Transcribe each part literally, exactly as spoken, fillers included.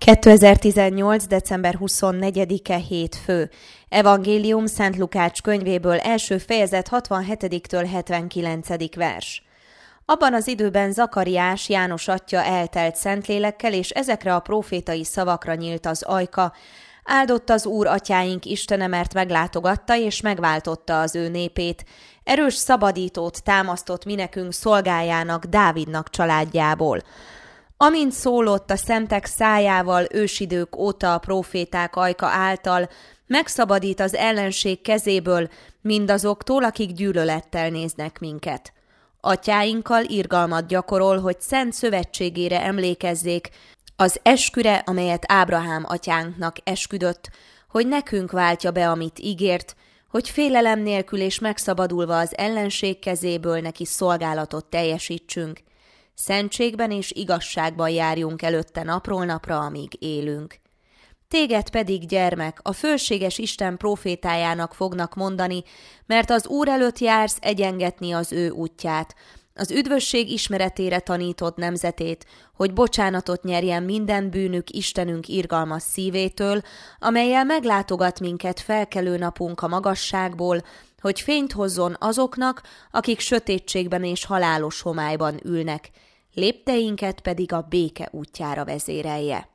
kétezer-tizennyolc. december huszonnegyedike hétfő. Evangélium Szent Lukács könyvéből első fejezet hatvanhetediktől hetvenkilencedik vers. Abban az időben Zakariás, János atyja eltelt Szentlélekkel, és ezekre a prófétai szavakra nyílt az ajka: áldott az Úr atyáink Istene, mert meglátogatta és megváltotta az ő népét. Erős szabadítót támasztott minekünk szolgájának, Dávidnak családjából. Amint szólott a szentek szájával ősidők óta a próféták ajka által, megszabadít az ellenség kezéből mindazoktól, akik gyűlölettel néznek minket. Atyáinkkal irgalmat gyakorol, hogy szent szövetségére emlékezzék, az esküre, amelyet Ábrahám atyánknak esküdött, hogy nekünk váltja be, amit ígért, hogy félelem nélkül és megszabadulva az ellenség kezéből neki szolgálatot teljesítsünk. Szentségben és igazságban járjunk előtte napról napra, amíg élünk. Téged pedig, gyermek, a fölséges Isten prófétájának fognak mondani, mert az Úr előtt jársz egyengetni az ő útját, az üdvösség ismeretére tanítod nemzetét, hogy bocsánatot nyerjen minden bűnük Istenünk irgalmas szívétől, amellyel meglátogat minket felkelő napunk a magasságból, hogy fényt hozzon azoknak, akik sötétségben és halálos homályban ülnek, lépteinket pedig a béke útjára vezérelje.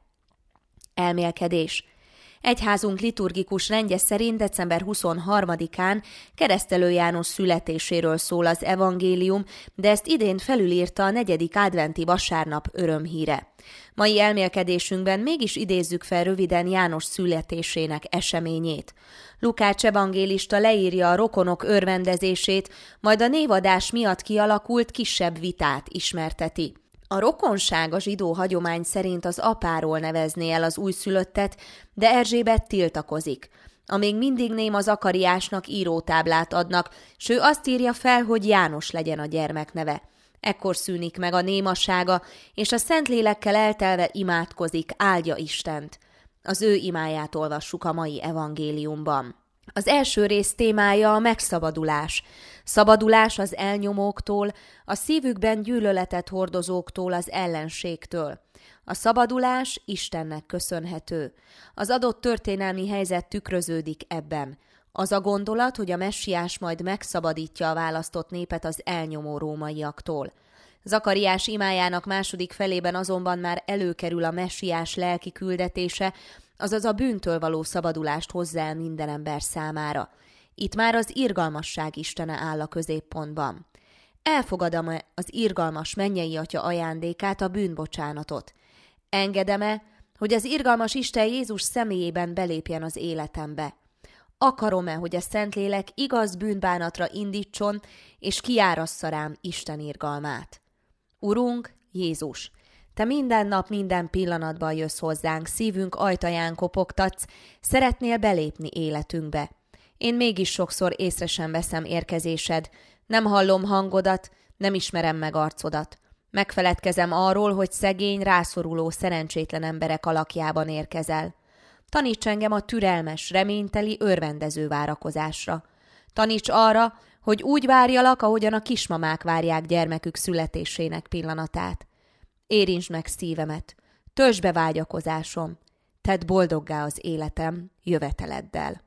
Elmélkedés. Egyházunk liturgikus rendje szerint december huszonharmadikán Keresztelő János születéséről szól az evangélium, de ezt idén felülírta a negyedik adventi vasárnap örömhíre. Mai elmélkedésünkben mégis idézzük fel röviden János születésének eseményét. Lukács evangélista leírja a rokonok örvendezését, majd a névadás miatt kialakult kisebb vitát ismerteti. A rokonság a zsidó hagyomány szerint az apáról nevezné el az újszülöttet, de Erzsébet tiltakozik. Amíg mindig néma Zakariásnak írótáblát adnak, s ő azt írja fel, hogy János legyen a gyermek neve. Ekkor szűnik meg a némasága, és a Szentlélekkel eltelve imádkozik, áldja Istent. Az ő imáját olvassuk a mai evangéliumban. Az első rész témája a megszabadulás. Szabadulás az elnyomóktól, a szívükben gyűlöletet hordozóktól, az ellenségtől. A szabadulás Istennek köszönhető. Az adott történelmi helyzet tükröződik ebben. Az a gondolat, hogy a messiás majd megszabadítja a választott népet az elnyomó rómaiaktól. Zakariás imájának második felében azonban már előkerül a messiás lelki küldetése, azaz a bűntől való szabadulást hozzá el minden ember számára. Itt már az irgalmasság Istene áll a középpontban. Elfogadom-e az irgalmas mennyei Atya ajándékát, a bűnbocsánatot? Engedem-e, hogy az irgalmas Isten Jézus személyében belépjen az életembe? Akarom-e, hogy a Szentlélek igaz bűnbánatra indítson, és kiárassza rám Isten irgalmát? Urunk, Jézus, Te minden nap, minden pillanatban jössz hozzánk, szívünk ajtaján kopogtatsz, szeretnél belépni életünkbe. Én mégis sokszor észre sem veszem érkezésed, nem hallom hangodat, nem ismerem meg arcodat. Megfeledkezem arról, hogy szegény, rászoruló, szerencsétlen emberek alakjában érkezel. Taníts engem a türelmes, reményteli, örvendező várakozásra. Taníts arra, hogy úgy várjalak, ahogyan a kismamák várják gyermekük születésének pillanatát. Érintsd meg szívemet, töltsd be vágyakozásom, tedd boldoggá az életem jöveteleddel.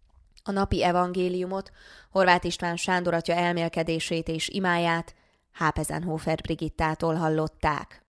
A napi evangéliumot, Horváth István Sándor atya elmélkedését és imáját Hápezenhofer Brigittától hallották.